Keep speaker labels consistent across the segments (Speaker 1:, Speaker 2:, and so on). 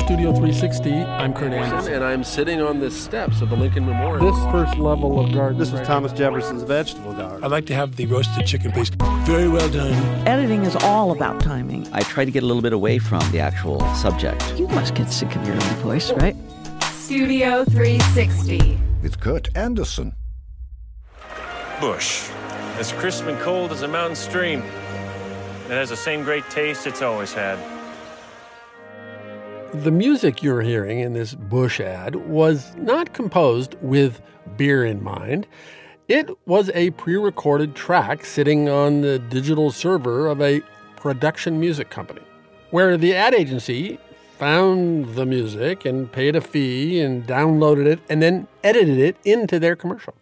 Speaker 1: Studio 360. I'm Kurt Anderson.
Speaker 2: And I'm sitting on the steps of the Lincoln Memorial.
Speaker 1: This first level of garden.
Speaker 3: This was Thomas Jefferson's vegetable garden.
Speaker 4: I'd like to have the roasted chicken, please. Very well done.
Speaker 5: Editing is all about timing.
Speaker 6: I try to get a little bit away from the actual subject.
Speaker 5: You must get sick of your own voice, right?
Speaker 7: Studio 360.
Speaker 8: With Kurt Anderson.
Speaker 9: Bush. As crisp and cold as a mountain stream. It has the same great taste it's always had.
Speaker 1: The music you're hearing in this Bush ad was not composed with beer in mind. It was a pre-recorded track sitting on the digital server of a production music company, where the ad agency found the music and paid a fee and downloaded it and then edited it into their commercial.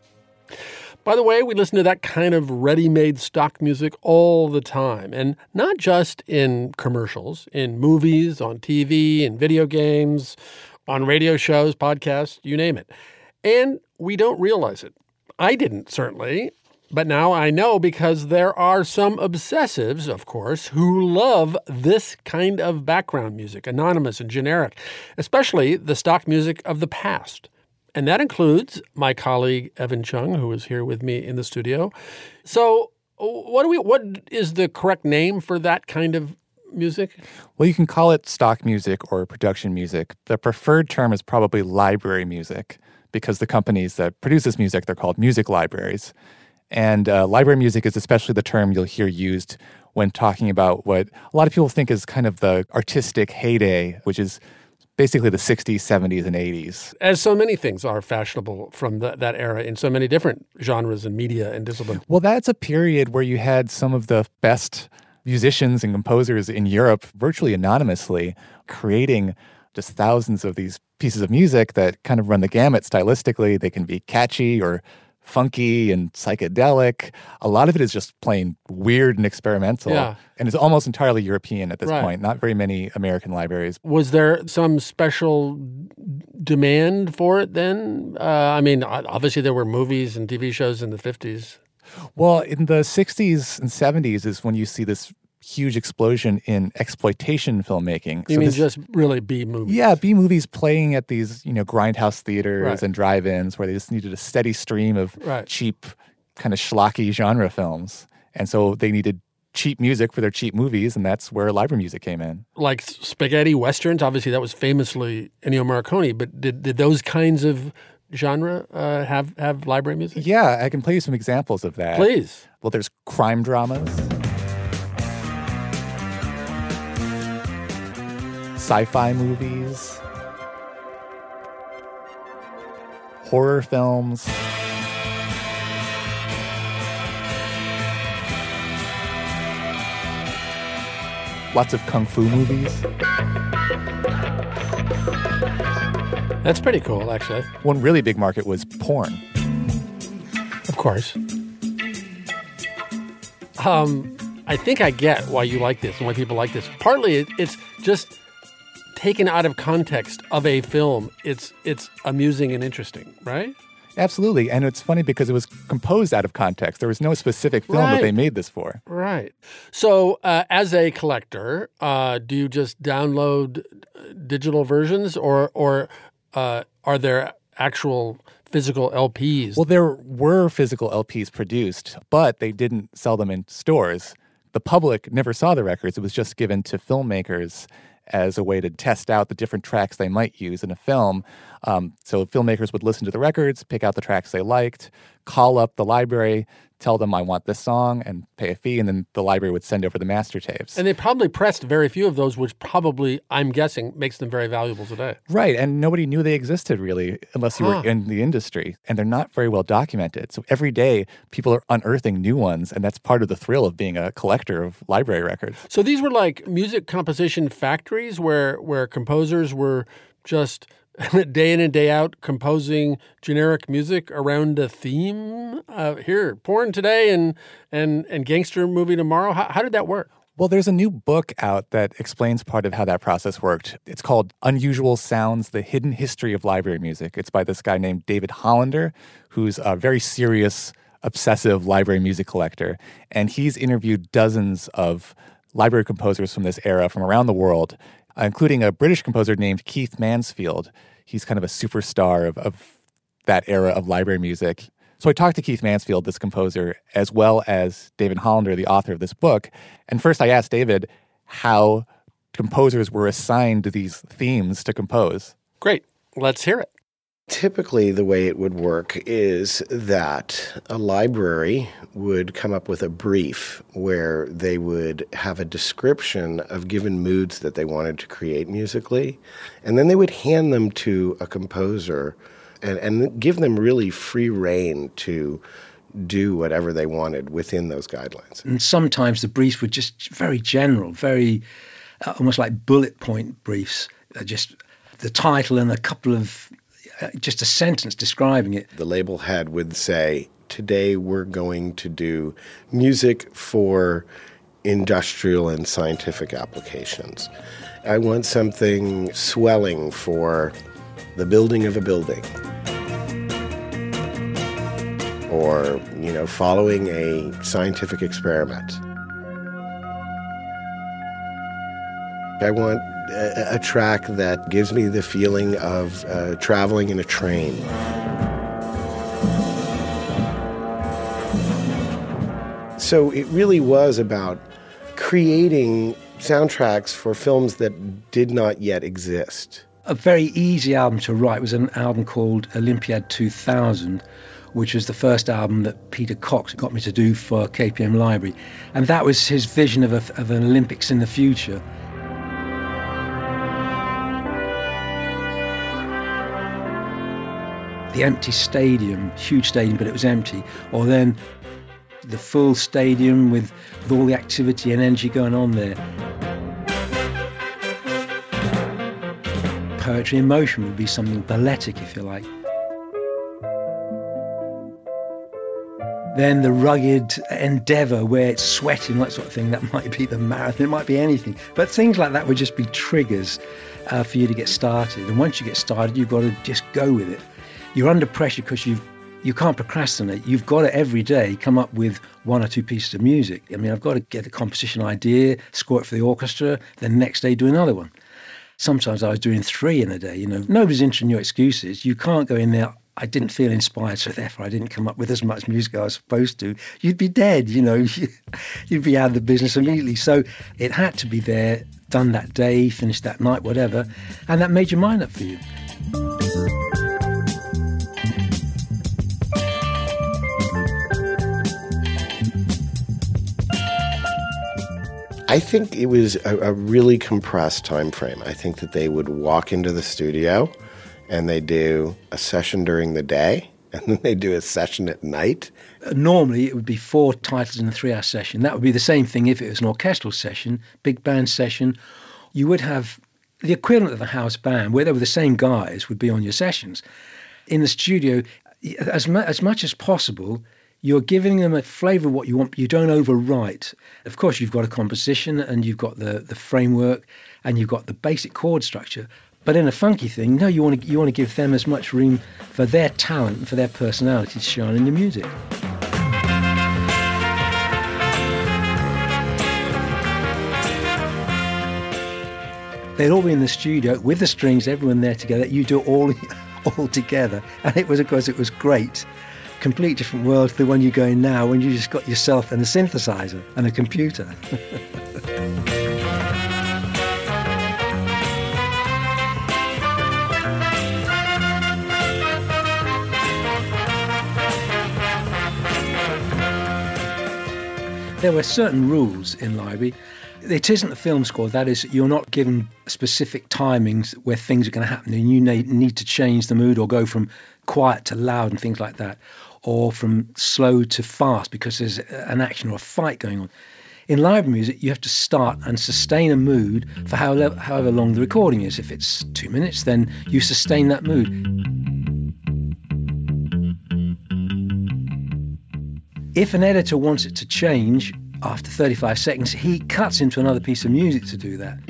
Speaker 1: By the way, we listen to that kind of ready-made stock music all the time, and not just in commercials, in movies, on TV, in video games, on radio shows, podcasts, you name it. And we don't realize it. I didn't, certainly, but now I know because there are some obsessives, of course, who love this kind of background music, anonymous and generic, especially the stock music of the past. And that includes my colleague, Evan Chung, who is here with me in the studio. So what is the correct name for that kind of music?
Speaker 10: Well, you can call it stock music or production music. The preferred term is probably library music because the companies that produce this music, they're called music libraries. And library music is especially the term you'll hear used when talking about what a lot of people think is kind of the artistic heyday, which is basically the 60s, 70s, and 80s.
Speaker 1: As so many things are fashionable from that era in so many different genres and media and disciplines.
Speaker 10: Well, that's a period where you had some of the best musicians and composers in Europe virtually anonymously creating just thousands of these pieces of music that kind of run the gamut stylistically. They can be catchy or funky and psychedelic. A lot of it is just plain weird and experimental.
Speaker 1: Yeah.
Speaker 10: And it's almost entirely European at this
Speaker 1: Right.
Speaker 10: point. Not very many American libraries.
Speaker 1: Was there some special demand for it then? Obviously there were movies and TV shows in the 50s.
Speaker 10: Well, in the 60s and 70s is when you see this huge explosion in exploitation filmmaking.
Speaker 1: You mean just really B movies?
Speaker 10: Yeah, B movies playing at these, grindhouse theaters
Speaker 1: Right.
Speaker 10: and drive-ins where they just needed a steady stream of
Speaker 1: Right.
Speaker 10: cheap, kind of schlocky genre films. And so they needed cheap music for their cheap movies, and that's where library music came in.
Speaker 1: Like spaghetti westerns, obviously that was famously Ennio Morricone, but did those kinds of genre have library music?
Speaker 10: Yeah, I can play you some examples of that.
Speaker 1: Please.
Speaker 10: Well, there's crime dramas, sci-fi movies, horror films, lots of kung fu movies.
Speaker 1: That's pretty cool, actually.
Speaker 10: One really big market was porn.
Speaker 1: Of course. I think I get why you like this and why people like this. Partly it's just taken out of context of a film. It's amusing and interesting, right?
Speaker 10: Absolutely. And it's funny because it was composed out of context. There was no specific film that they made this for.
Speaker 1: Right. So as a collector, do you just download digital versions or are there actual physical LPs?
Speaker 10: Well, there were physical LPs produced, but they didn't sell them in stores. The public never saw the records. It was just given to filmmakers as a way to test out the different tracks they might use in a film. So filmmakers would listen to the records, pick out the tracks they liked, call up the library, tell them I want this song, and pay a fee, and then the library would send over the master tapes.
Speaker 1: And they probably pressed very few of those, which probably, I'm guessing, makes them very valuable today.
Speaker 10: Right, and nobody knew they existed, really, unless you were in the industry. And they're not very well documented. So every day, people are unearthing new ones, and that's part of the thrill of being a collector of library records.
Speaker 1: So these were like music composition factories where composers were just day in and day out composing generic music around a theme. Here, porn today and gangster movie tomorrow. How did that work?
Speaker 10: Well, there's a new book out that explains part of how that process worked. It's called Unusual Sounds, The Hidden History of Library Music. It's by this guy named David Hollander, who's a very serious, obsessive library music collector. And he's interviewed dozens of library composers from this era from around the world. including a British composer named Keith Mansfield. He's kind of a superstar of that era of library music. So I talked to Keith Mansfield, this composer, as well as David Hollander, the author of this book. And first I asked David how composers were assigned these themes to compose.
Speaker 1: Great. Let's hear it.
Speaker 8: Typically, the way it would work is that a library would come up with a brief where they would have a description of given moods that they wanted to create musically, and then they would hand them to a composer and give them really free rein to do whatever they wanted within those guidelines.
Speaker 11: And sometimes the briefs were just very general, very almost like bullet point briefs, just the title and a couple of just a sentence describing it.
Speaker 8: The label head would say, today we're going to do music for industrial and scientific applications. I want something swelling for the building of a building. Or, following a scientific experiment. I want a track that gives me the feeling of traveling in a train. So it really was about creating soundtracks for films that did not yet exist.
Speaker 11: A very easy album to write was an album called Olympiad 2000, which was the first album that Peter Cox got me to do for KPM Library. And that was his vision of an Olympics in the future. The empty stadium, huge stadium, but it was empty. Or then the full stadium with all the activity and energy going on there. Poetry in motion would be something balletic, if you like. Then the rugged endeavour where it's sweating, that sort of thing, that might be the marathon, it might be anything. But things like that would just be triggers for you to get started. And once you get started, you've got to just go with it. You're under pressure because you can't procrastinate. You've got to every day come up with one or two pieces of music. I mean, I've got to get the composition idea, score it for the orchestra, then the next day do another one. Sometimes I was doing 3 in a day. Nobody's interested in your excuses. You can't go in there, I didn't feel inspired, so therefore I didn't come up with as much music as I was supposed to. You'd be dead, you'd be out of the business immediately. So it had to be there, done that day, finished that night, whatever, and that made your mind up for you.
Speaker 8: I think it was a really compressed time frame. I think that they would walk into the studio and they do a session during the day and then they do a session at night.
Speaker 11: Normally it would be 4 titles in a 3-hour session. That would be the same thing if it was an orchestral session, big band session. You would have the equivalent of a house band where they were the same guys would be on your sessions. In the studio, as much as possible, you're giving them a flavour of what you want, but you don't overwrite. Of course, you've got a composition and you've got the framework and you've got the basic chord structure. But in a funky thing, no, you want to give them as much room for their talent and for their personality to shine in your music. They'd all be in the studio with the strings, everyone there together. You do it all together. And it was, of course, it was great. Complete different world to the one you're going now when you just got yourself and a synthesizer and a computer. There were certain rules in library. It isn't the film score, that is, you're not given specific timings where things are going to happen and you need to change the mood or go from quiet to loud and things like that, or from slow to fast because there's an action or a fight going on. In library music, you have to start and sustain a mood for however long the recording is. If it's 2 minutes, then you sustain that mood. If an editor wants it to change after 35 seconds, he cuts into another piece of music to do that.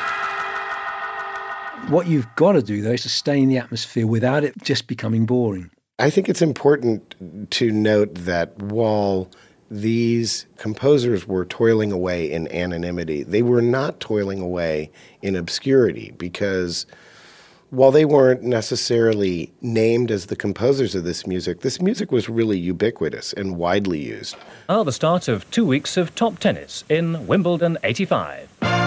Speaker 11: What you've got to do, though, is sustain the atmosphere without it just becoming boring.
Speaker 8: I think it's important to note that while these composers were toiling away in anonymity. They were not toiling away in obscurity because while they weren't necessarily named as the composers of this music was really ubiquitous and widely used.
Speaker 12: Are the start of 2 weeks of top tennis in Wimbledon 85.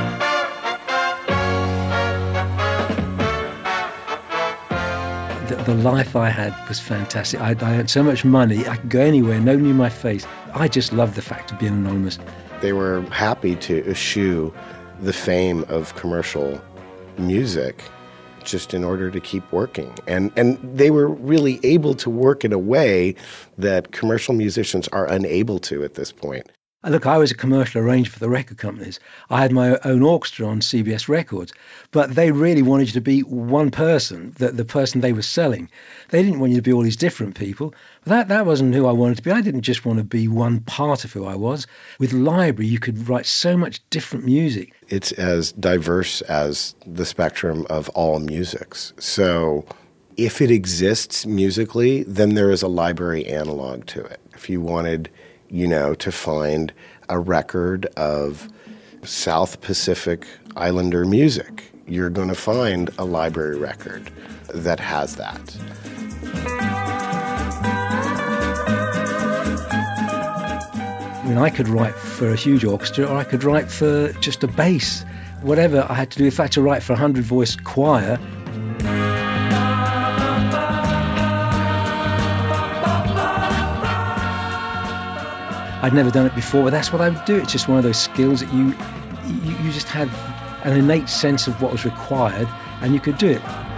Speaker 11: The life I had was fantastic. I earned so much money, I could go anywhere, nobody knew my face. I just loved the fact of being anonymous.
Speaker 8: They were happy to eschew the fame of commercial music just in order to keep working. And they were really able to work in a way that commercial musicians are unable to at this point.
Speaker 11: Look, I was a commercial arranger for the record companies. I had my own orchestra on CBS Records, but they really wanted you to be one person, the person they were selling. They didn't want you to be all these different people. That wasn't who I wanted to be. I didn't just want to be one part of who I was. With Library, you could write so much different music.
Speaker 8: It's as diverse as the spectrum of all musics. So if it exists musically, then there is a Library analog to it. If you wanted to find a record of South Pacific Islander music, you're going to find a Library record that has that.
Speaker 11: I mean, I could write for a huge orchestra or I could write for just a bass. Whatever I had to do, if I had to write for a 100-voice choir, I'd never done it before, but that's what I would do. It's just one of those skills that you just had an innate sense of what was required, and you could do it.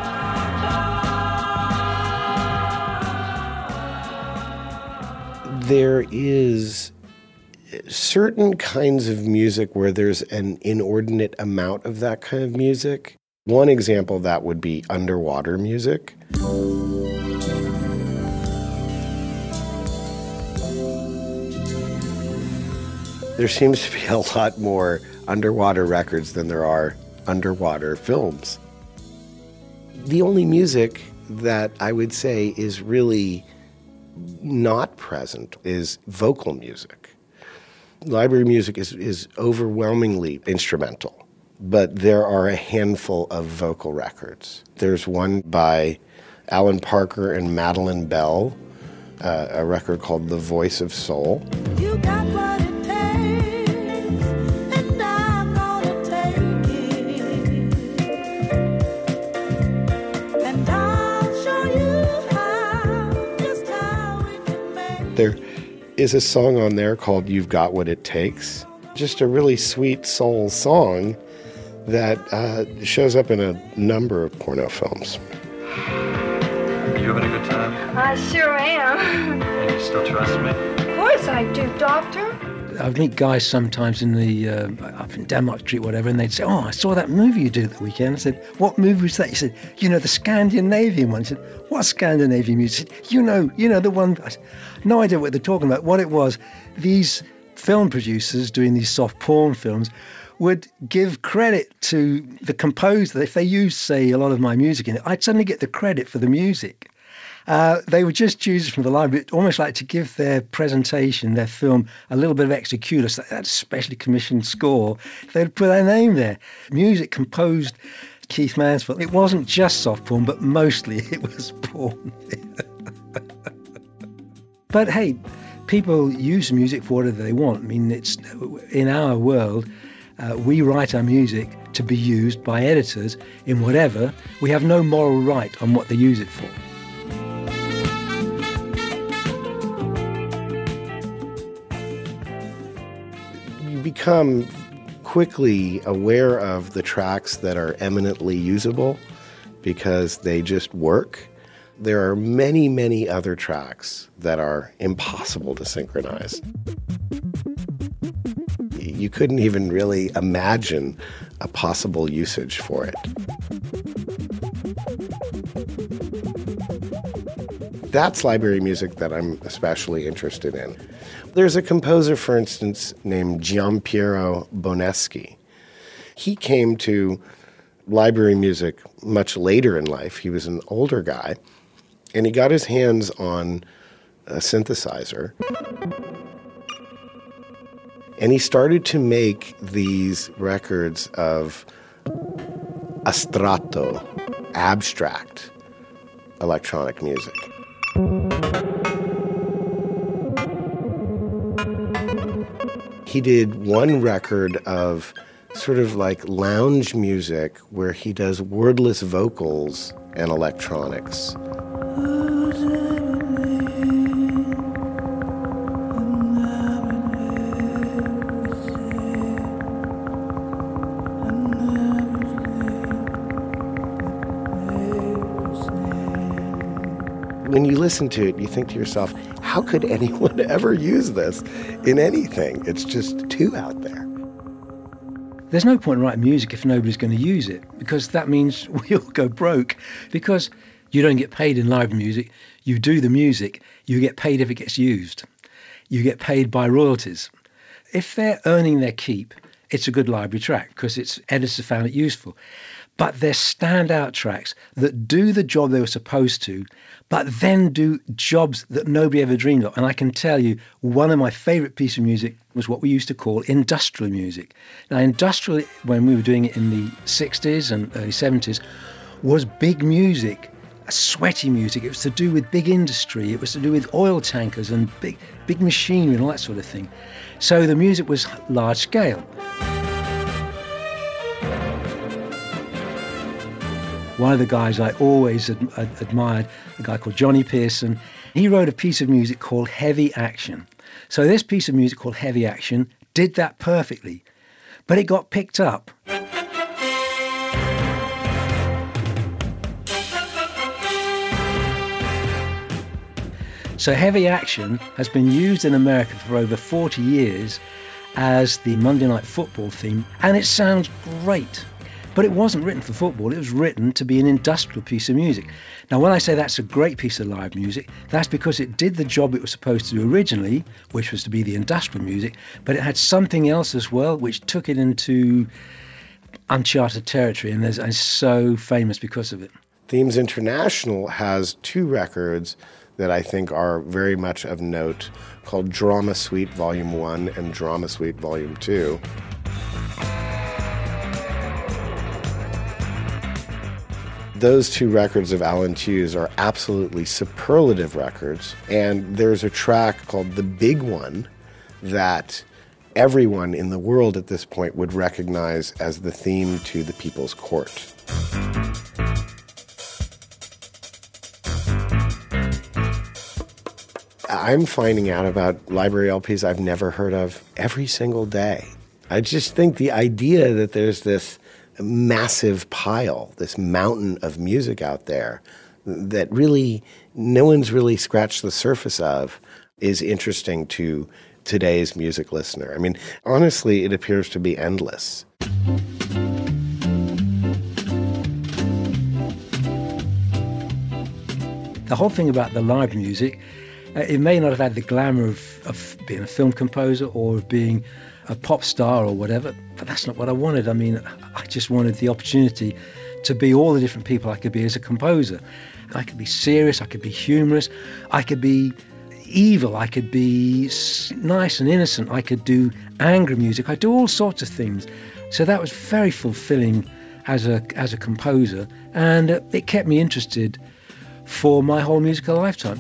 Speaker 8: There is certain kinds of music where there's an inordinate amount of that kind of music. One example of that would be underwater music. There seems to be a lot more underwater records than there are underwater films. The only music that I would say is really not present is vocal music. Library music is overwhelmingly instrumental, but there are a handful of vocal records. There's one by Alan Parker and Madeline Bell, a record called The Voice of Soul. You got what it takes, and I'm gonna take it. And I'll show you just how we can make it. There is a song on there called You've Got What It Takes. Just a really sweet soul song that shows up in a number of porno films.
Speaker 13: You having a good time?
Speaker 14: I sure am.
Speaker 13: And you still trust me?
Speaker 14: Of course I do, Doctor.
Speaker 11: I'd meet guys sometimes in the up in Denmark Street, whatever, and they'd say, "Oh, I saw that movie you did the weekend." I said, "What movie was that?" He said, "The Scandinavian one." I said, "What Scandinavian movie?" He said, "You know the one." I said, no idea what they're talking about. What it was, these film producers doing these soft porn films would give credit to the composer. If they used, say, a lot of my music in it, I'd suddenly get the credit for the music. They would just choose it from the library, almost like to give their presentation, their film, a little bit of extra kudos, that specially commissioned score. They'd put their name there. Music composed Keith Mansfield. It wasn't just soft porn, but mostly it was porn. But hey, people use music for whatever they want. I mean, it's in our world, we write our music to be used by editors in whatever. We have no moral right on what they use it for.
Speaker 8: You become quickly aware of the tracks that are eminently usable because they just work. There are many, many other tracks that are impossible to synchronize. You couldn't even really imagine a possible usage for it. That's library music that I'm especially interested in. There's a composer, for instance, named Giampiero Boneschi. He came to library music much later in life. He was an older guy, and he got his hands on a synthesizer. And he started to make these records of astratto, abstract electronic music. He did one record of sort of like lounge music where he does wordless vocals and electronics. When you listen to it, you think to yourself, how could anyone ever use this in anything? It's just too out there.
Speaker 11: There's no point in writing music if nobody's going to use it, because that means we all go broke, because you don't get paid in live music. You do the music, you get paid if it gets used. You get paid by royalties. If they're earning their keep, it's a good library track because its editors found it useful. But they're standout tracks that do the job they were supposed to, but then do jobs that nobody ever dreamed of. And I can tell you, one of my favourite pieces of music was what we used to call industrial music. Now, industrial, when we were doing it in the 60s and early 70s, was big music, sweaty music. It was to do with big industry. It was to do with oil tankers and big machinery and all that sort of thing. So the music was large scale. One of the guys I always admired, a guy called Johnny Pearson, he wrote a piece of music called Heavy Action. So this piece of music called Heavy Action did that perfectly, but it got picked up. So Heavy Action has been used in America for over 40 years as the Monday Night Football theme, and it sounds great. But it wasn't written for football, it was written to be an industrial piece of music. Now, when I say that's a great piece of live music, that's because it did the job it was supposed to do originally, which was to be the industrial music, but it had something else as well, which took it into uncharted territory, and it's so famous because of it.
Speaker 8: Themes International has two records that I think are very much of note, called Drama Suite Volume 1 and Drama Suite Volume 2. Those two records of Alan Tewes are absolutely superlative records, and there's a track called The Big One that everyone in the world at this point would recognize as the theme to The People's Court. I'm finding out about library LPs I've never heard of every single day. I just think the idea that there's this massive pile, this mountain of music out there that really no one's really scratched the surface of is interesting to today's music listener. I mean, honestly, it appears to be endless.
Speaker 11: The whole thing about the live music, it may not have had the glamour of being a film composer or of being a pop star or whatever, but that's not what I wanted. I mean, I just wanted the opportunity to be all the different people I could be as a composer. I could be serious, I could be humorous, I could be evil, I could be nice and innocent, I could do angry music, I do all sorts of things. So that was very fulfilling as a composer, and it kept me interested for my whole musical lifetime.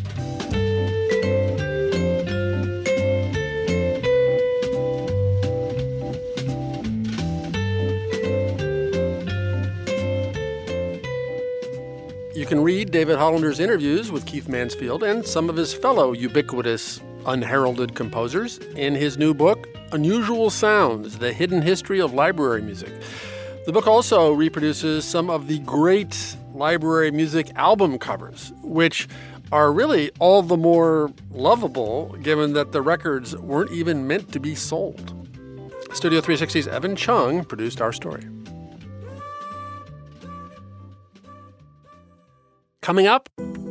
Speaker 1: You can read David Hollander's interviews with Keith Mansfield and some of his fellow ubiquitous, unheralded composers in his new book, Unusual Sounds, The Hidden History of Library Music. The book also reproduces some of the great library music album covers, which are really all the more lovable given that the records weren't even meant to be sold. Studio 360's Evan Chung produced our story. Coming up,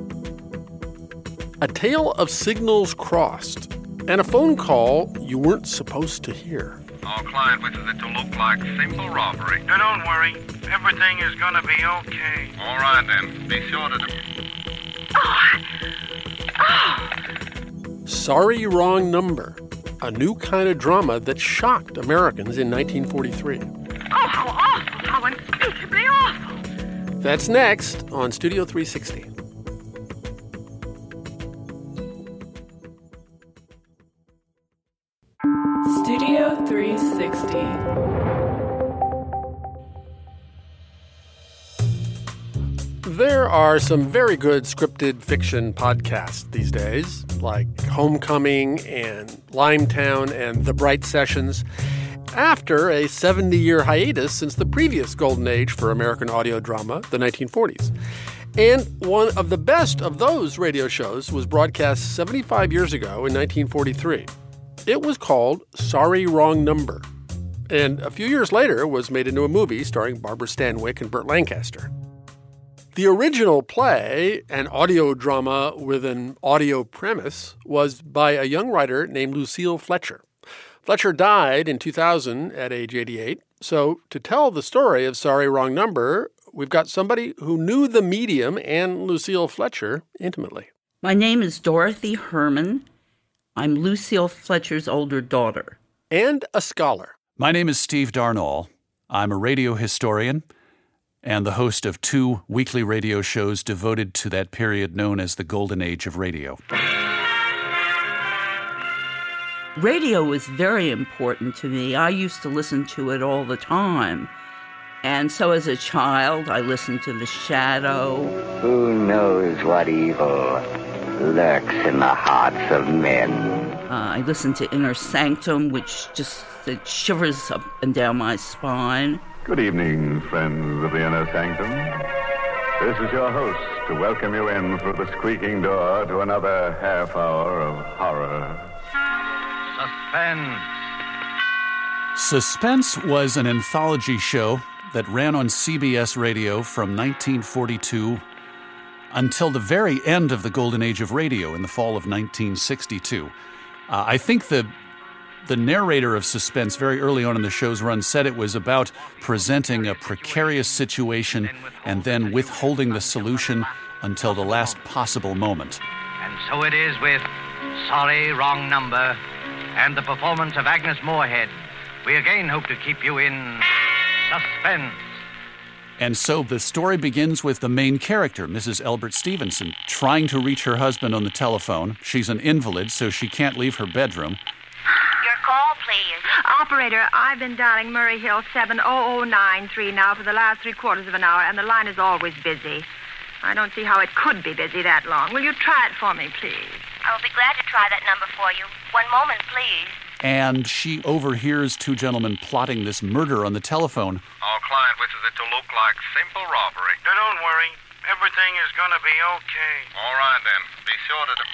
Speaker 1: a tale of signals crossed and a phone call you weren't supposed to hear.
Speaker 15: Our client wishes it to look like simple robbery.
Speaker 16: Now don't worry, everything is gonna be okay.
Speaker 15: All right then, be sure to...
Speaker 1: Sorry, wrong number. a new kind of drama that shocked Americans in 1943.
Speaker 14: Oh, how awful! How unspeakably awful!
Speaker 1: That's next on Studio 360.
Speaker 7: Studio 360.
Speaker 1: There are some very good scripted fiction podcasts these days, like Homecoming and Limetown and The Bright Sessions, after a 70-year hiatus since the previous golden age for American audio drama, the 1940s. And one of the best of those radio shows was broadcast 75 years ago in 1943. It was called Sorry, Wrong Number, and a few years later was made into a movie starring Barbara Stanwyck and Burt Lancaster. The original play, an audio drama with an audio premise, was by a young writer named Lucille Fletcher. Fletcher died in 2000 at age 88, so to tell the story of Sorry, Wrong Number, we've got somebody who knew the medium and Lucille Fletcher intimately.
Speaker 17: My name is Dorothy Herman. I'm Lucille Fletcher's older daughter.
Speaker 1: And a scholar.
Speaker 18: My name is Steve Darnall. I'm a radio historian and the host of 2 weekly radio shows devoted to that period known as the Golden Age of radio.
Speaker 17: Radio was very important to me. I used to listen to it all the time. And so as a child, I listened to The Shadow.
Speaker 19: Who knows what evil lurks in the hearts of men?
Speaker 17: I listened to Inner Sanctum, which just it shivers up and down my spine.
Speaker 15: Good evening, friends of the Inner Sanctum. This is your host to welcome you in through the squeaking door to another half hour of horror.
Speaker 18: Suspense was an anthology show that ran on CBS Radio from 1942 until the very end of the Golden Age of radio in the fall of 1962. I think the narrator of Suspense very early on in the show's run said it was about presenting a precarious situation and then withholding the solution until the last possible moment.
Speaker 16: And so it is with Sorry, Wrong Number and the performance of Agnes Moorehead. We again hope to keep you in suspense.
Speaker 18: And so the story begins with the main character, Mrs. Elbert Stevenson, trying to reach her husband on the telephone. She's an invalid, so she can't leave her bedroom.
Speaker 14: Your call, please. Operator, I've been dialing Murray Hill 70093 now for the last 3/4 of an hour, and the line is always busy. I don't see how it could be busy that long. Will you try it for me, please?
Speaker 20: I will be glad to try that number for you. One moment, please.
Speaker 18: And she overhears 2 gentlemen plotting this murder on the telephone.
Speaker 15: Our client wishes it to look like simple robbery.
Speaker 16: Now, don't worry. Everything is going to be okay.
Speaker 15: All right, then. Be sure to...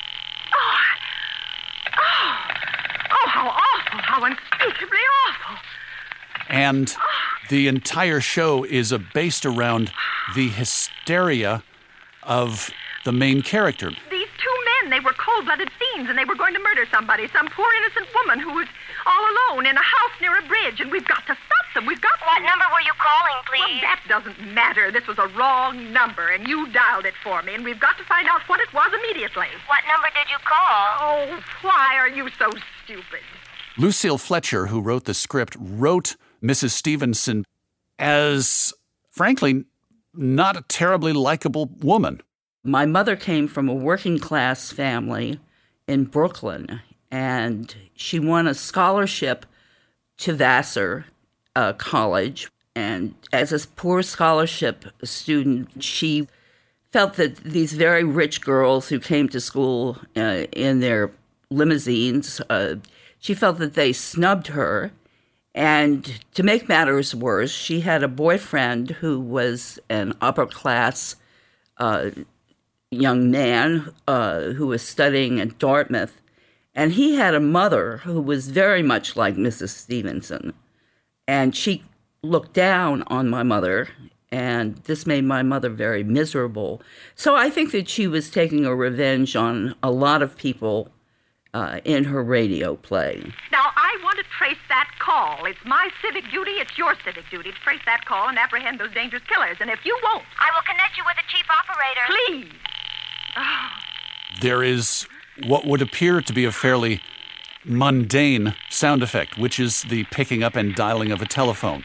Speaker 14: Oh, how awful, how unspeakably awful.
Speaker 18: And the entire show is based around the hysteria of the main character.
Speaker 14: These 2 men, they were cold-blooded fiends, and they were going to murder somebody, some poor innocent woman who was all alone in a house near a bridge, and we've got to stop them. We've got to...
Speaker 20: What number were you calling, please?
Speaker 14: Well, that doesn't matter. This was a wrong number, and you dialed it for me, and we've got to find out what it was immediately.
Speaker 20: What number did you call?
Speaker 14: Oh, why are you so stupid?
Speaker 18: Lucille Fletcher, who wrote the script, wrote Mrs. Stevenson as, frankly, not a terribly likable woman.
Speaker 17: My mother came from a working-class family in Brooklyn, and she won a scholarship to Vassar College. And as a poor scholarship student, she felt that these very rich girls who came to school in their limousines, she felt that they snubbed her. And to make matters worse, she had a boyfriend who was an upper-class young man who was studying at Dartmouth. And he had a mother who was very much like Mrs. Stevenson. And she looked down on my mother, and this made my mother very miserable. So I think that she was taking a revenge on a lot of people in her radio play.
Speaker 14: Now, I want to trace that call. It's my civic duty, it's your civic duty to trace that call and apprehend those dangerous killers. And if you won't...
Speaker 20: I will connect you with the chief operator.
Speaker 14: Please. Oh.
Speaker 18: There is what would appear to be a fairly mundane sound effect, which is the picking up and dialing of a telephone.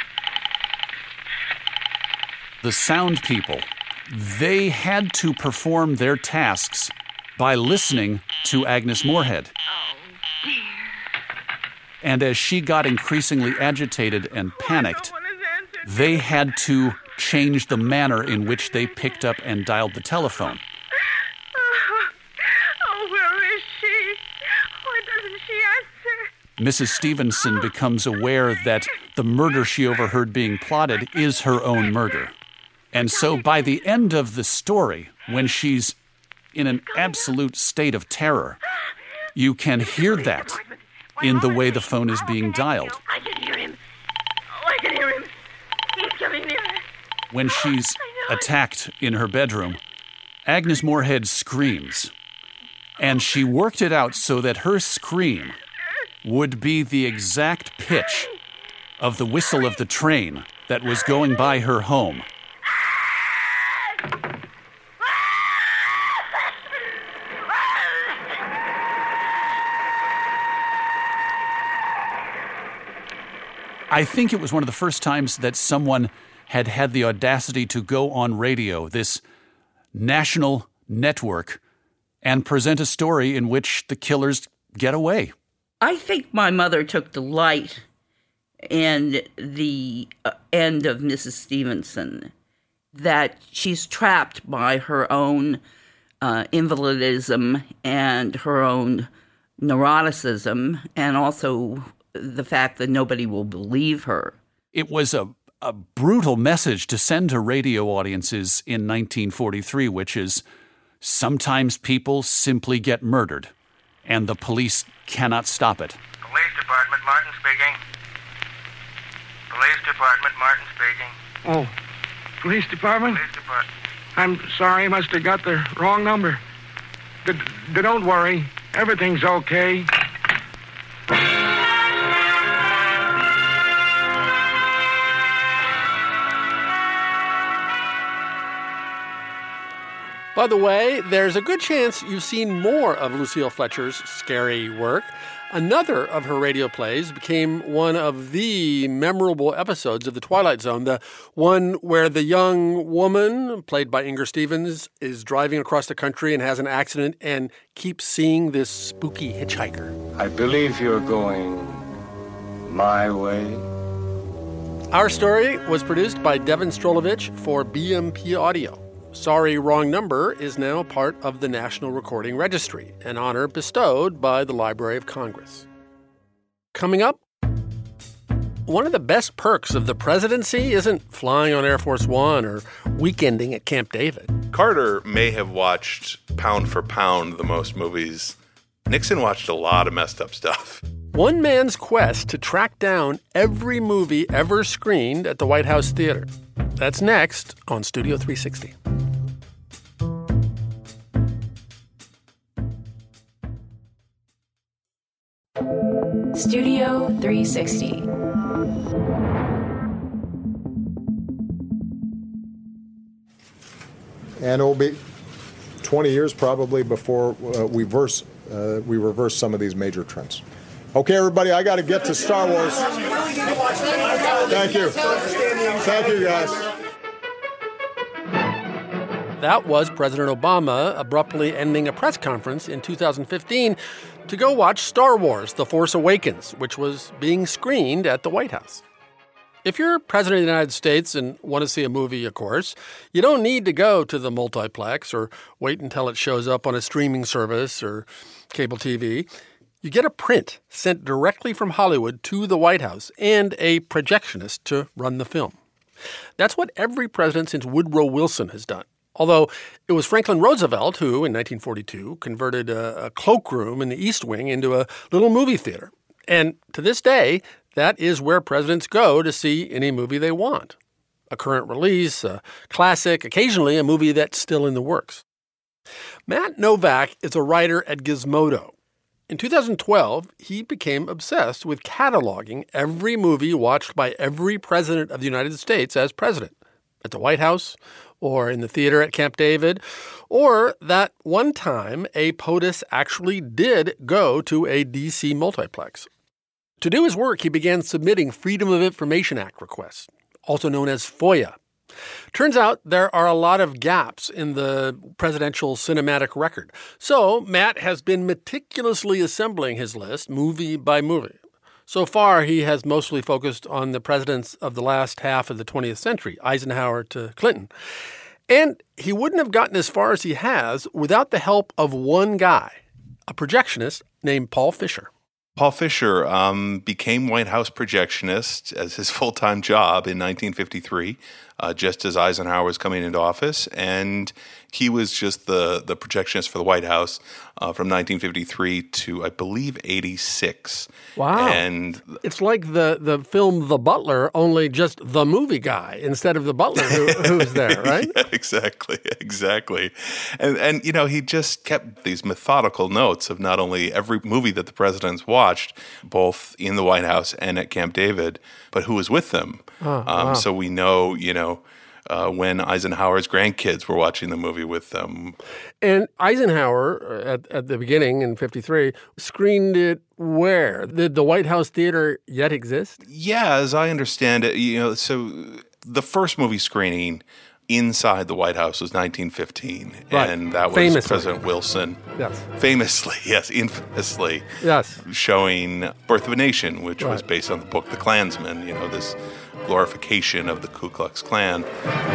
Speaker 18: The sound people, they had to perform their tasks by listening to Agnes Moorehead.
Speaker 14: Oh, dear.
Speaker 18: And as she got increasingly agitated and panicked, they had to change the manner in which they picked up and dialed the telephone.
Speaker 14: Oh, where is she? Why doesn't she answer?
Speaker 18: Mrs. Stevenson becomes aware that the murder she overheard being plotted is her own murder. And so by the end of the story, when she's in an absolute state of terror, you can hear that in the way the phone is being dialed.
Speaker 14: I can hear him. Oh, I can hear him. He's coming nearer.
Speaker 18: When she's attacked in her bedroom, Agnes Moorehead screams. And she worked it out so that her scream would be the exact pitch of the whistle of the train that was going by her home. I think it was one of the first times that someone had had the audacity to go on radio, this national network, and present a story in which the killers get away.
Speaker 17: I think my mother took delight in the end of Mrs. Stevenson, that she's trapped by her own invalidism and her own neuroticism, and also the fact that nobody will believe her.
Speaker 18: It was a brutal message to send to radio audiences in 1943, which is sometimes people simply get murdered, and the police cannot stop it.
Speaker 16: Police Department, Martin speaking. Police Department, Martin speaking.
Speaker 21: Oh, Police Department?
Speaker 16: Police Department.
Speaker 21: I'm sorry, I must have got the wrong number. Don't worry, everything's okay.
Speaker 1: By the way, there's a good chance you've seen more of Lucille Fletcher's scary work. Another of her radio plays became one of the memorable episodes of The Twilight Zone, the one where the young woman, played by Inger Stevens, is driving across the country and has an accident and keeps seeing this spooky hitchhiker.
Speaker 22: I believe you're going my way.
Speaker 1: Our story was produced by Devin Strolovich for BMP Audio. Sorry, Wrong Number is now part of the National Recording Registry, an honor bestowed by the Library of Congress. Coming up, one of the best perks of the presidency isn't flying on Air Force One or weekending at Camp David.
Speaker 23: Carter may have watched pound for pound the most movies. Nixon watched a lot of messed up stuff.
Speaker 1: One man's quest to track down every movie ever screened at the White House Theater. That's next on Studio 360.
Speaker 7: Studio 360.
Speaker 24: And it will be 20 years probably before we reverse some of these major trends. Okay, everybody, I got to get to Star Wars. Thank you. Thank you, guys.
Speaker 1: That was President Obama abruptly ending a press conference in 2015 to go watch Star Wars: The Force Awakens, which was being screened at the White House. If you're president of the United States and want to see a movie, of course, you don't need to go to the multiplex or wait until it shows up on a streaming service or cable TV. You get a print sent directly from Hollywood to the White House and a projectionist to run the film. That's what every president since Woodrow Wilson has done. Although it was Franklin Roosevelt who, in 1942, converted a cloakroom in the East Wing into a little movie theater. And to this day, that is where presidents go to see any movie they want. A current release, a classic, occasionally a movie that's still in the works. Matt Novak is a writer at Gizmodo. In 2012, he became obsessed with cataloging every movie watched by every president of the United States as president, at the White House or in the theater at Camp David, or that one time a POTUS actually did go to a D.C. multiplex. To do his work, he began submitting Freedom of Information Act requests, also known as FOIA. Turns out there are a lot of gaps in the presidential cinematic record. So Matt has been meticulously assembling his list movie by movie. So far, he has mostly focused on the presidents of the last half of the 20th century, Eisenhower to Clinton. And he wouldn't have gotten as far as he has without the help of one guy, a projectionist named Paul Fisher.
Speaker 23: Paul Fisher became White House projectionist as his full-time job in 1953, just as Eisenhower was coming into office. And he was just the projectionist for the White House from 1953 to, I believe, 86.
Speaker 1: Wow.
Speaker 23: And
Speaker 1: it's like the film The Butler, only just the movie guy instead of the butler who's there, right?
Speaker 23: Yeah, exactly. And, you know, he just kept these methodical notes of not only every movie that the presidents watched, both in the White House and at Camp David, but who was with them.
Speaker 1: Wow.
Speaker 23: So we know, when Eisenhower's grandkids were watching the movie with them.
Speaker 1: And Eisenhower, at the beginning in 53, screened it where? Did the White House Theater yet exist?
Speaker 23: Yeah, as I understand it, so the first movie screening inside the White House was 1915.
Speaker 1: Right.
Speaker 23: And that was
Speaker 1: Famously.
Speaker 23: President Wilson.
Speaker 1: Yes.
Speaker 23: Famously, yes, infamously.
Speaker 1: Yes.
Speaker 23: Showing Birth of a Nation, which was based on the book The Klansman, this glorification of the Ku Klux Klan.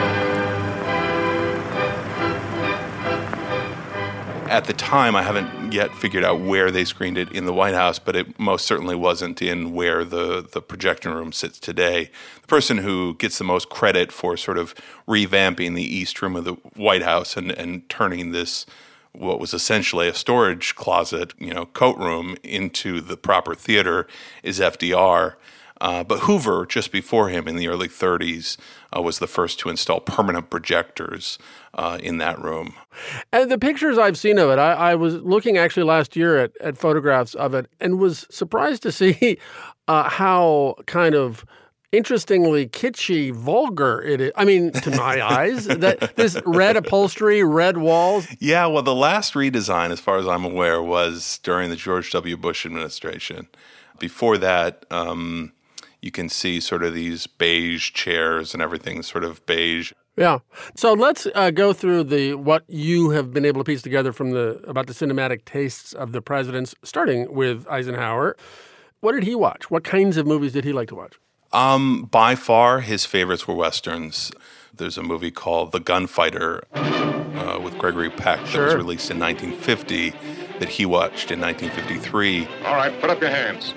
Speaker 23: At the time, I haven't yet figured out where they screened it in the White House, but it most certainly wasn't in where the projection room sits today. The person who gets the most credit for sort of revamping the East Room of the White House and turning this, what was essentially a storage closet, coat room, into the proper theater is FDR. But Hoover, just before him in the early 30s, was the first to install permanent projectors in that room.
Speaker 1: And the pictures I've seen of it, I was looking actually last year at photographs of it and was surprised to see how kind of interestingly kitschy, vulgar it is. I mean, to my eyes, that this red upholstery, red walls.
Speaker 23: Yeah, well, the last redesign, as far as I'm aware, was during the George W. Bush administration. Before that, you can see sort of these beige chairs and everything sort of beige.
Speaker 1: Yeah. So let's go through what you have been able to piece together about the cinematic tastes of the presidents, starting with Eisenhower. What did he watch? What kinds of movies did he like to watch?
Speaker 23: By far, his favorites were Westerns. There's a movie called The Gunfighter with Gregory Peck that was released in 1950 that he watched in 1953.
Speaker 2: All right, put up your hands.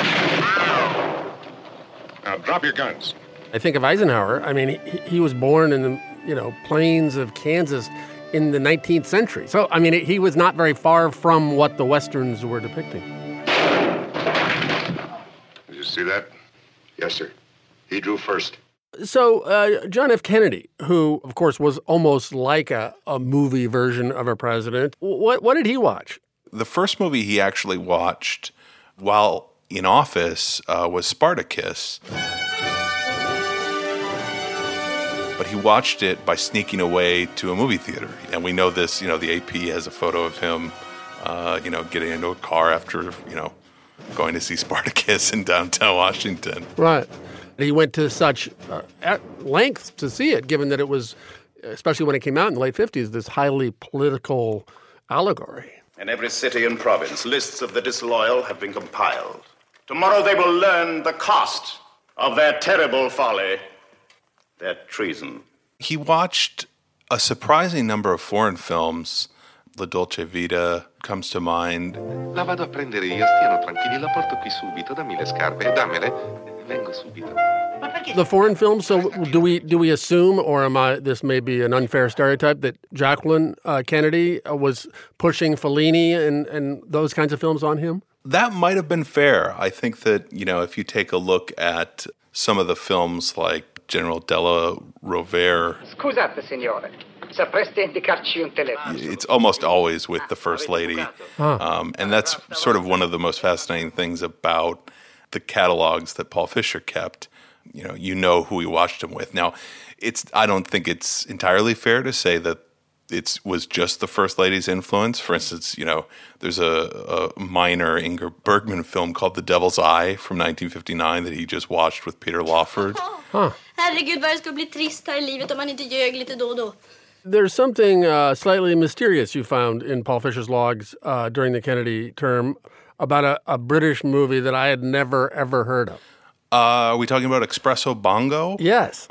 Speaker 2: Now drop your guns.
Speaker 1: I think of Eisenhower. I mean, he was born in the plains of Kansas in the 19th century. So, I mean, he was not very far from what the Westerns were depicting.
Speaker 2: Did you see that? Yes, sir. He drew first.
Speaker 1: So John F. Kennedy, who, of course, was almost like a movie version of a president, what did he watch?
Speaker 23: The first movie he actually watched while in office was Spartacus. But he watched it by sneaking away to a movie theater. And we know this, the AP has a photo of him, getting into a car after, going to see Spartacus in downtown Washington.
Speaker 1: Right. He went to such lengths to see it, given that it was, especially when it came out in the late 50s, this highly political allegory.
Speaker 3: In every city and province, lists of the disloyal have been compiled. Tomorrow they will learn the cost of their terrible folly, their treason.
Speaker 23: He watched a surprising number of foreign films. La Dolce Vita comes to mind.
Speaker 4: La vado a prendere io, stiano tranquilli, la porto qui subito, dammi le scarpe, dammele, vengo subito.
Speaker 1: The foreign films, so do we assume, or this may be an unfair stereotype, that Jacqueline Kennedy was pushing Fellini and those kinds of films on him?
Speaker 23: That might have been fair. I think that, if you take a look at some of the films like General Della Rovere.
Speaker 6: Scusate, signore. Sapreste indicarci un telefono.
Speaker 23: It's almost always with the First Lady. And that's sort of one of the most fascinating things about the catalogs that Paul Fisher kept. you know who he watched him with. Now, I don't think it's entirely fair to say that it was just the First Lady's influence. For instance, there's a minor Ingrid Bergman film called The Devil's Eye from 1959 that he just watched with Peter Lawford.
Speaker 5: Herregud, vad det skulle bli trist här I livet om man inte ljög lite då och då.
Speaker 1: There's something slightly mysterious you found in Paul Fisher's logs during the Kennedy term about a British movie that I had never, ever heard of.
Speaker 23: Are we talking about Espresso Bongo?
Speaker 1: Yes.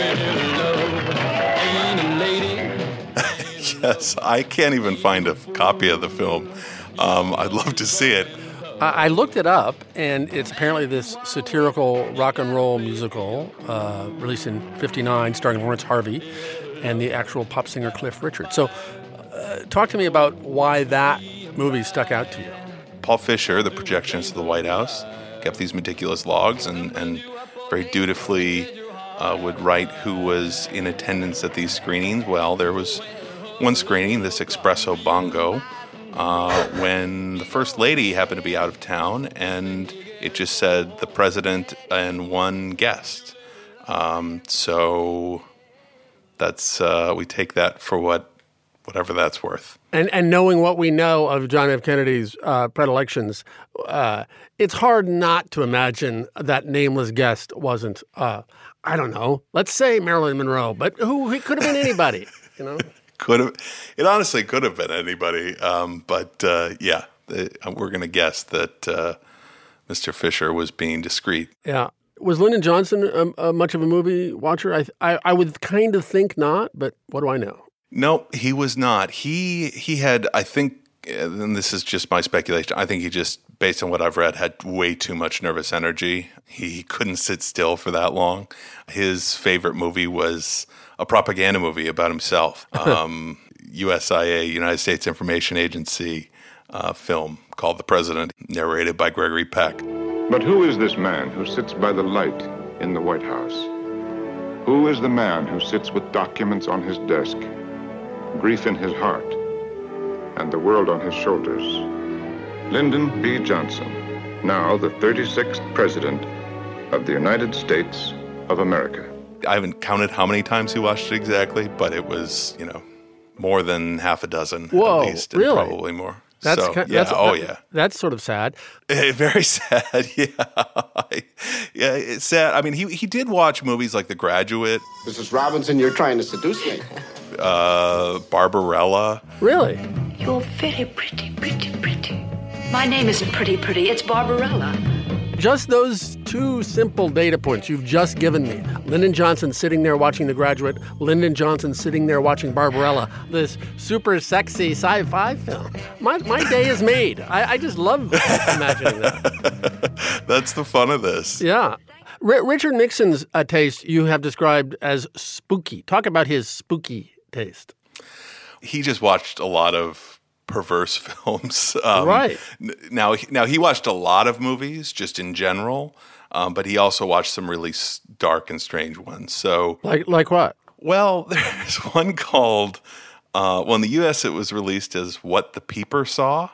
Speaker 23: Yes, I can't even find a copy of the film. I'd love to see it.
Speaker 1: I looked it up, and it's apparently this satirical rock and roll musical released in '59 starring Lawrence Harvey and the actual pop singer Cliff Richard. So talk to me about why that movie stuck out to you.
Speaker 23: Paul Fisher, the projectionist of the White House, kept these meticulous logs and very dutifully would write who was in attendance at these screenings. Well, there was one screening, this Espresso Bongo, when the First Lady happened to be out of town, and it just said the president and one guest. So that's we take that for whatever that's worth.
Speaker 1: And knowing what we know of John F. Kennedy's predilections, it's hard not to imagine that nameless guest wasn't, I don't know, let's say Marilyn Monroe, but it could have been anybody,
Speaker 23: It honestly could have been anybody, but we're going to guess that Mr. Fisher was being discreet.
Speaker 1: Yeah. Was Lyndon Johnson much of a movie watcher? I would kind of think not, but what do I know?
Speaker 23: No, he was not. He had, I think, and this is just my speculation, I think he just, based on what I've read, had way too much nervous energy. He couldn't sit still for that long. His favorite movie was a propaganda movie about himself, USIA, United States Information Agency film called The President, narrated by Gregory Peck.
Speaker 2: But who is this man who sits by the light in the White House? Who is the man who sits with documents on his desk, grief in his heart, and the world on his shoulders? Lyndon B. Johnson, now the 36th President of the United States of America.
Speaker 23: I haven't counted how many times he watched it exactly, but it was, more than half a dozen
Speaker 1: Whoa,
Speaker 23: at least,
Speaker 1: really?
Speaker 23: And probably more.
Speaker 1: That's sort of sad.
Speaker 23: Very sad, yeah, it's sad. I mean, he did watch movies like The Graduate.
Speaker 9: Mrs. Robinson, you're trying to seduce me.
Speaker 23: Barbarella.
Speaker 1: Really?
Speaker 10: You're very pretty, pretty, pretty. My name isn't pretty, pretty. It's Barbarella.
Speaker 1: Just those two simple data points you've just given me. Lyndon Johnson sitting there watching The Graduate. Lyndon Johnson sitting there watching Barbarella, this super sexy sci-fi film. My day is made. I just love imagining that.
Speaker 23: That's the fun of this.
Speaker 1: Yeah. Richard Nixon's taste you have described as spooky. Talk about his spooky taste.
Speaker 23: He just watched a lot of perverse films.
Speaker 1: Right.
Speaker 23: Now he watched a lot of movies just in general, but he also watched some really dark and strange ones. So
Speaker 1: like what?
Speaker 23: Well, there's one called, in the U.S. it was released as What the Peeper Saw.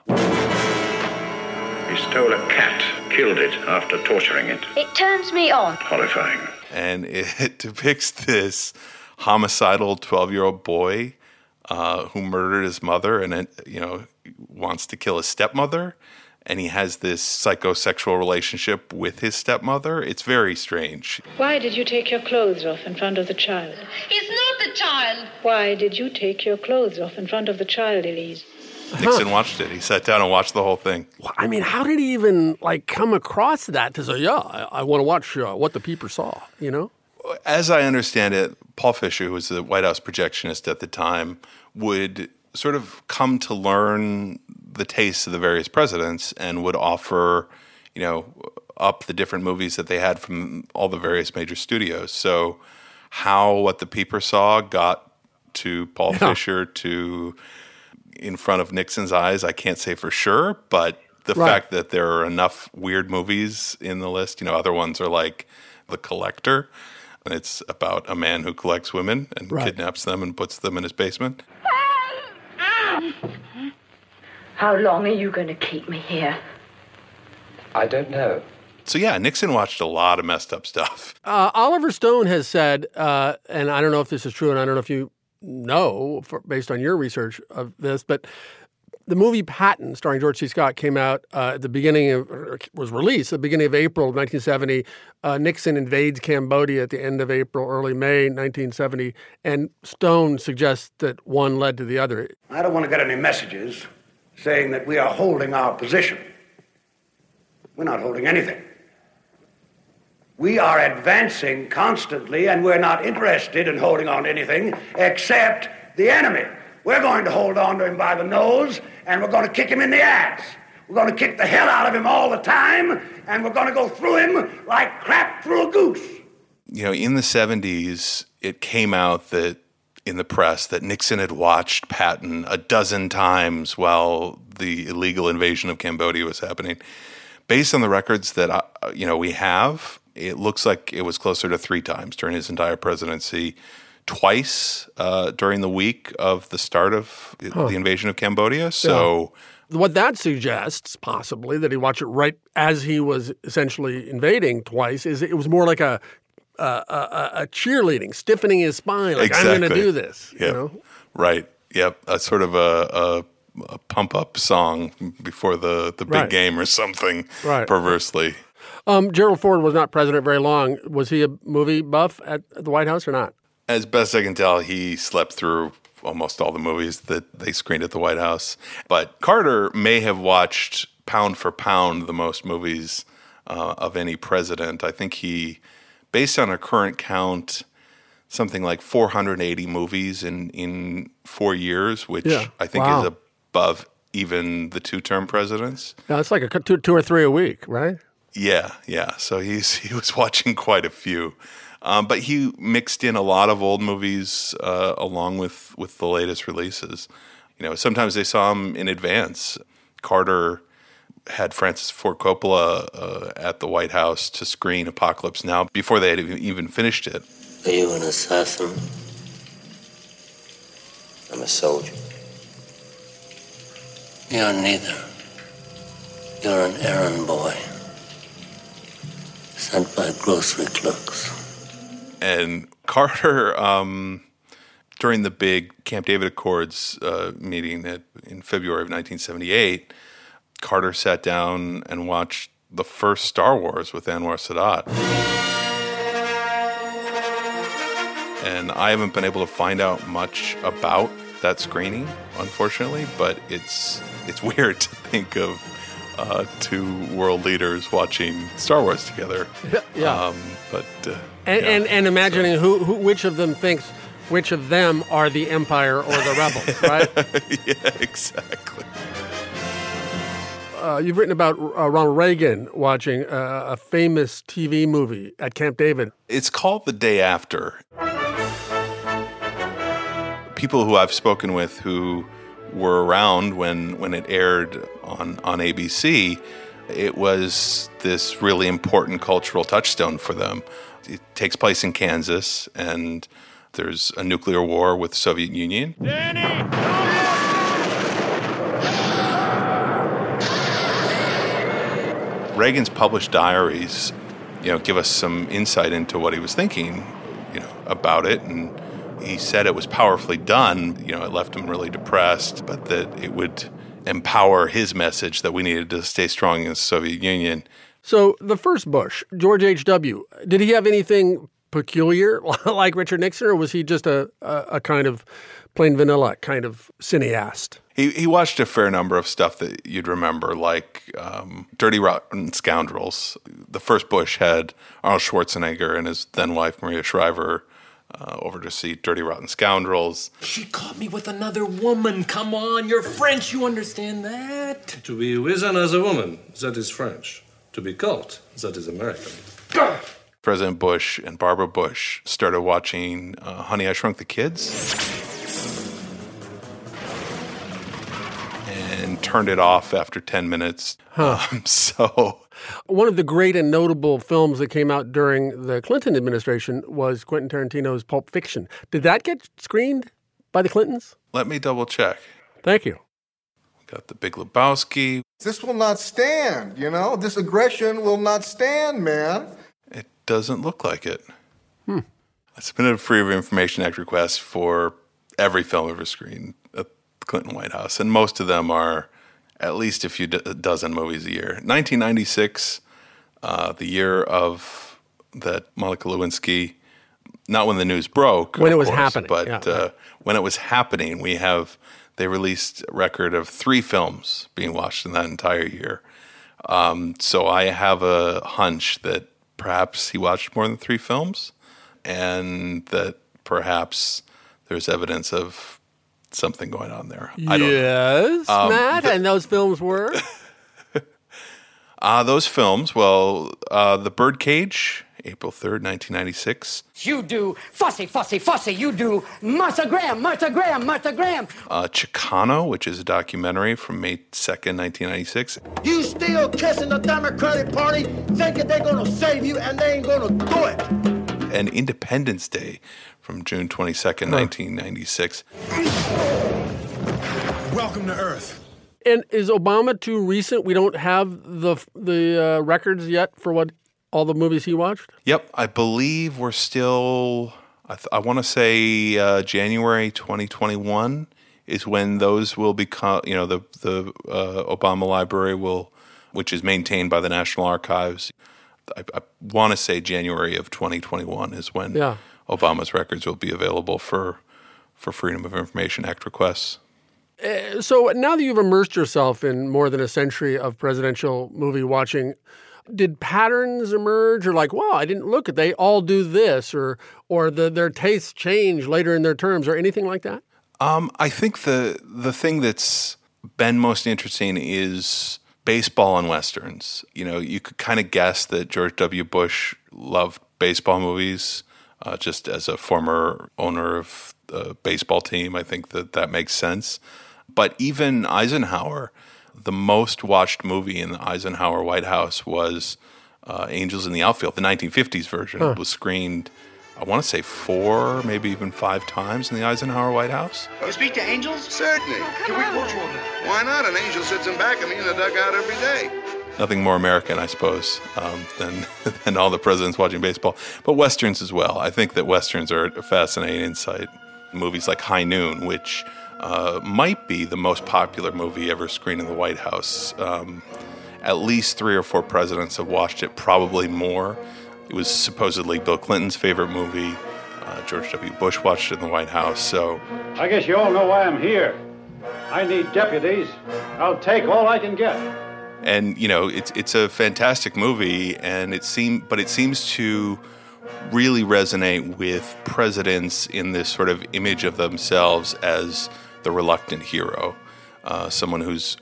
Speaker 12: He stole a cat, killed it after torturing it.
Speaker 10: It turns me on.
Speaker 12: Horrifying.
Speaker 23: And it depicts this homicidal 12-year-old boy who murdered his mother and wants to kill his stepmother, and he has this psychosexual relationship with his stepmother. It's very strange.
Speaker 25: Why did you take your clothes off in front of the child?
Speaker 5: He's not the child.
Speaker 25: Why did you take your clothes off in front of the child, Elise?
Speaker 23: Nixon watched it. He sat down and watched the whole thing.
Speaker 1: Well, I mean, how did he even come across that to say, I want to watch What the Peeper Saw,
Speaker 23: As I understand it, Paul Fisher, who was the White House projectionist at the time, would sort of come to learn the tastes of the various presidents and would offer, up the different movies that they had from all the various major studios. So how What the Peeper Saw got to Paul Fisher to in front of Nixon's eyes, I can't say for sure, but the fact that there are enough weird movies in the list, other ones are like The Collector, and it's about a man who collects women and kidnaps them and puts them in his basement.
Speaker 10: How long are you going to keep me here?
Speaker 22: I don't know.
Speaker 23: So, yeah, Nixon watched a lot of messed up stuff.
Speaker 1: Oliver Stone has said, and I don't know if this is true, and I don't know if you know based on your research of this, but the movie Patton, starring George C. Scott, came out at the beginning of, was released at the beginning of April of 1970. Nixon invades Cambodia at the end of April, early May 1970, and Stone suggests that one led to the other.
Speaker 8: I don't want to get any messages saying that we are holding our position. We're not holding anything. We are advancing constantly, and we're not interested in holding on to anything except the enemy. We're going to hold on to him by the nose, and we're going to kick him in the ass. We're going to kick the hell out of him all the time, and we're going to go through him like crap through a goose.
Speaker 23: You know, in the 70s, it came out that in the press that Nixon had watched Patton a dozen times while the illegal invasion of Cambodia was happening. Based on the records that we have, it looks like it was closer to 3 times during his entire presidency. Twice during the week of the start of the invasion of Cambodia. So,
Speaker 1: what that suggests, possibly, that he watched it right as he was essentially invading twice, is it was more like a cheerleading, stiffening his spine, like
Speaker 23: exactly.
Speaker 1: I'm going to do this.
Speaker 23: Yep.
Speaker 1: You know?
Speaker 23: Right. Yep. A sort of a pump up song before the big game or something.
Speaker 1: Right.
Speaker 23: Perversely.
Speaker 1: Gerald Ford was not president very long. Was he a movie buff at the White House or not?
Speaker 23: As best I can tell, he slept through almost all the movies that they screened at the White House. But Carter may have watched pound for pound the most movies of any president. I think he, based on a current count, something like 480 movies in 4 years, which I think is above even the 2-term presidents.
Speaker 1: Yeah, it's like two or three a week, right?
Speaker 23: Yeah. So he was watching quite a few. But he mixed in a lot of old movies along with the latest releases. You know, sometimes they saw him in advance. Carter had Francis Ford Coppola at the White House to screen Apocalypse Now before they had even finished it.
Speaker 11: Are you an assassin? I'm a soldier. You're neither. You're an errand boy sent by grocery clerks.
Speaker 23: And Carter, during the big Camp David Accords meeting in February of 1978, Carter sat down and watched the first Star Wars with Anwar Sadat. And I haven't been able to find out much about that screening, unfortunately, but it's weird to think of 2 world leaders watching Star Wars together.
Speaker 1: Yeah. And imagining which of them thinks which of them are the Empire or the rebels, right?
Speaker 23: Yeah, exactly.
Speaker 1: You've written about Ronald Reagan watching a famous TV movie at Camp David.
Speaker 23: It's called The Day After. People who I've spoken with who were around when it aired on ABC, it was this really important cultural touchstone for them. It takes place in Kansas, and there's a nuclear war with the Soviet Union. Reagan's published diaries, give us some insight into what he was thinking, about it, and he said it was powerfully done. It left him really depressed, but that it would empower his message that we needed to stay strong against the Soviet Union.
Speaker 1: So the first Bush, George H.W., did he have anything peculiar like Richard Nixon, or was he just a kind of plain vanilla kind of cineast?
Speaker 23: He watched a fair number of stuff that you'd remember, like Dirty Rotten Scoundrels. The first Bush had Arnold Schwarzenegger and his then-wife Maria Shriver over to see Dirty Rotten Scoundrels.
Speaker 13: She caught me with another woman. Come on, you're French. You understand that?
Speaker 15: To be with another woman, that is French. To be caught, that is American.
Speaker 23: President Bush and Barbara Bush started watching Honey, I Shrunk the Kids and turned it off after 10 minutes.
Speaker 1: One of the great and notable films that came out during the Clinton administration was Quentin Tarantino's Pulp Fiction. Did that get screened by the Clintons?
Speaker 23: Let me double check.
Speaker 1: Thank you.
Speaker 23: Got The Big Lebowski.
Speaker 24: This will not stand, you know? This aggression will not stand, man.
Speaker 23: It doesn't look like it. I submitted a Freedom of Information Act request for every film ever screened at the Clinton White House, and most of them are at least a few dozen movies a year. 1996, the year of that Monica Lewinsky, not when the news broke,
Speaker 1: when it was
Speaker 23: course,
Speaker 1: happening,
Speaker 23: but when it was happening, they released a record of 3 films being watched in that entire year. So I have a hunch that perhaps he watched more than 3 films, and that perhaps there's evidence of something going on there. I don't know.
Speaker 1: Matt, and those films were?
Speaker 23: Those films, well, The Birdcage, April 3rd, 1996.
Speaker 6: You do fussy, fussy, fussy. You do Martha Graham, Martha Graham, Martha Graham.
Speaker 23: Chicano, which is a documentary from May 2nd, 1996.
Speaker 14: You still kissing the Democratic Party, thinking they're going to save you, and they ain't going to do it.
Speaker 23: And Independence Day from June 22nd, 1996.
Speaker 17: Welcome to Earth.
Speaker 1: And is Obama too recent? We don't have the records yet for what all the movies he watched?
Speaker 23: Yep. I believe we're still, I want to say January 2021 is when those will become, the Obama Library which is maintained by the National Archives. I want to say January of 2021 is when Obama's records will be available for Freedom of Information Act requests.
Speaker 1: So now that you've immersed yourself in more than a century of presidential movie watching, did patterns emerge, or like, wow, I didn't look at, they all do this, or their tastes change later in their terms, or anything like that?
Speaker 23: I think the thing that's been most interesting is baseball and Westerns. You could kind of guess that George W. Bush loved baseball movies. Just as a former owner of the baseball team, I think that makes sense. But even Eisenhower, the most watched movie in the Eisenhower White House was Angels in the Outfield. The 1950s version was screened, I want to say 4, maybe even 5 times in the Eisenhower White House.
Speaker 14: You speak to angels?
Speaker 4: Certainly.
Speaker 14: Can we watch one?
Speaker 4: Why not? An angel sits in back of me in the dugout every day.
Speaker 23: Nothing more American, I suppose, than all the presidents watching baseball. But Westerns as well. I think that Westerns are a fascinating insight. Movies like High Noon, which might be the most popular movie ever screened in the White House. At least 3 or 4 presidents have watched it, probably more. It was supposedly Bill Clinton's favorite movie. George W. Bush watched it in the White House. So
Speaker 18: I guess you all know why I'm here. I need deputies. I'll take all I can get.
Speaker 23: And it's a fantastic movie, and it seems to really resonate with presidents in this sort of image of themselves as the reluctant hero, someone who's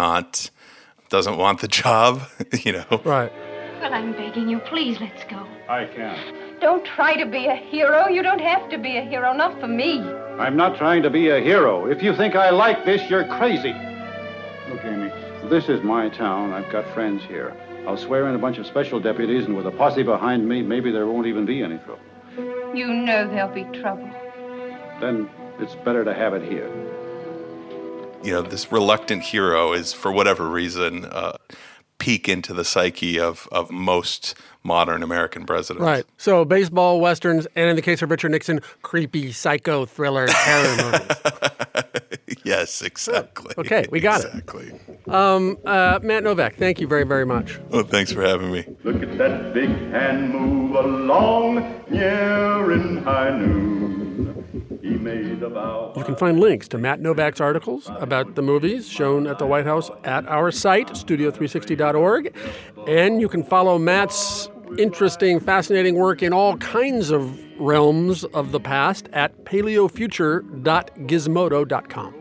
Speaker 23: doesn't want the job,
Speaker 1: Right.
Speaker 10: Well, I'm begging you, please, let's go.
Speaker 18: I can't.
Speaker 10: Don't try to be a hero. You don't have to be a hero, not for me.
Speaker 18: I'm not trying to be a hero. If you think I like this, you're crazy. Look, Amy, this is my town. I've got friends here. I'll swear in a bunch of special deputies, and with a posse behind me, maybe there won't even be any trouble.
Speaker 10: You know there'll be trouble.
Speaker 18: Then it's better to have it here.
Speaker 23: This reluctant hero is, for whatever reason, peek into the psyche of most modern American presidents.
Speaker 1: Right. So baseball, Westerns, and in the case of Richard Nixon, creepy psycho thriller terror movies.
Speaker 23: Yes, exactly.
Speaker 1: Okay, we got it. Matt Novak, thank you very, very much.
Speaker 23: Well, thanks for having me.
Speaker 19: Look at that big hand move along, yeah, in high noon. He made a vow.
Speaker 1: You can find links to Matt Novak's articles about the movies shown at the White House at our site, studio360.org. And you can follow Matt's interesting, fascinating work in all kinds of realms of the past at paleofuture.gizmodo.com.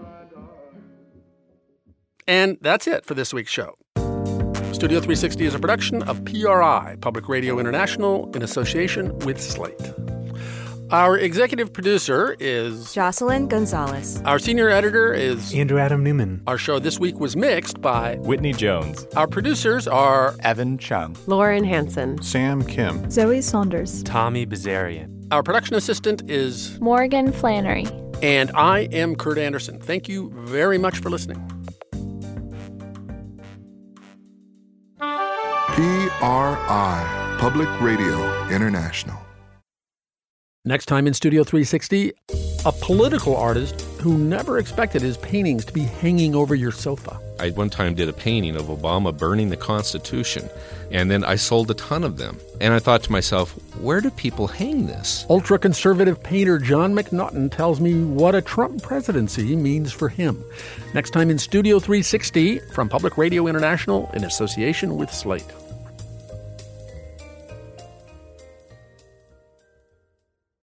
Speaker 1: And that's it for this week's show. Studio 360 is a production of PRI, Public Radio International, in association with Slate. Our executive producer is
Speaker 20: Jocelyn Gonzalez.
Speaker 1: Our senior editor is
Speaker 26: Andrew Adam Newman.
Speaker 1: Our show this week was mixed by
Speaker 26: Whitney Jones.
Speaker 1: Our producers are
Speaker 26: Evan Chung,
Speaker 20: Lauren Hansen,
Speaker 24: Sam Kim,
Speaker 20: Zoe Saunders,
Speaker 26: Tommy Bazarian.
Speaker 1: Our production assistant is
Speaker 20: Morgan Flannery.
Speaker 1: And I am Kurt Anderson. Thank you very much for listening.
Speaker 2: PRI, Public Radio International.
Speaker 1: Next time in Studio 360, a political artist who never expected his paintings to be hanging over your sofa.
Speaker 3: I one time did a painting of Obama burning the Constitution, and then I sold a ton of them. And I thought to myself, where do people hang this?
Speaker 1: Ultra-conservative painter John McNaughton tells me what a Trump presidency means for him. Next time in Studio 360 from Public Radio International in association with Slate.